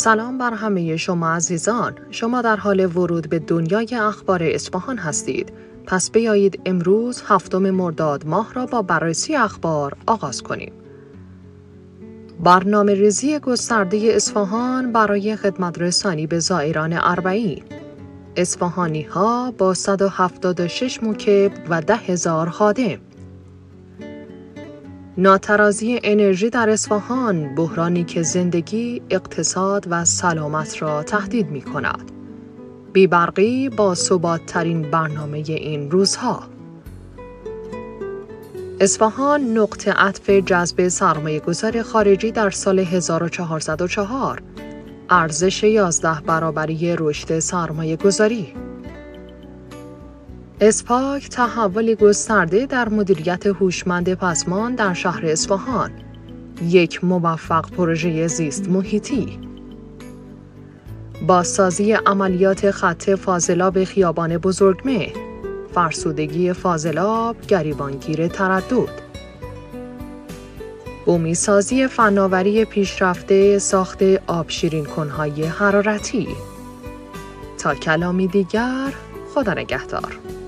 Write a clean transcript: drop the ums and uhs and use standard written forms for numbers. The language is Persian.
سلام بر همه شما عزیزان. شما در حال ورود به دنیای اخبار اصفهان هستید. پس بیایید امروز 7 مرداد ماه را با بررسی اخبار آغاز کنیم. برنامه ریزی گسترده اصفهان برای خدمت رسانی به زائران اربعین. اصفهانی ها با 176 موکب و 10,000 خادم. ناترازی انرژی در اصفهان، بحرانی که زندگی، اقتصاد و سلامت را تهدید می کند. بی‌برقی با ثبات‌ترین برنامه این روزها. اصفهان نقطه عطف جذب سرمایه‌گذار خارجی در سال 1404. ارزش 11 برابری رشد سرمایه‌گذاری. اسپاک تحول گسترده در مدیریت هوشمند پسمان در شهر اصفهان. یک موفق پروژه زیست محیطی. بازسازی عملیات خط فاضلاب خیابان بزرگمهر. فرسودگی فاضلاب، گریبانگیر تردد. بومی‌سازی فناوری پیشرفته ساخت آبشیرین کنهای حرارتی. تا کلامی دیگر، خدا نگهدار.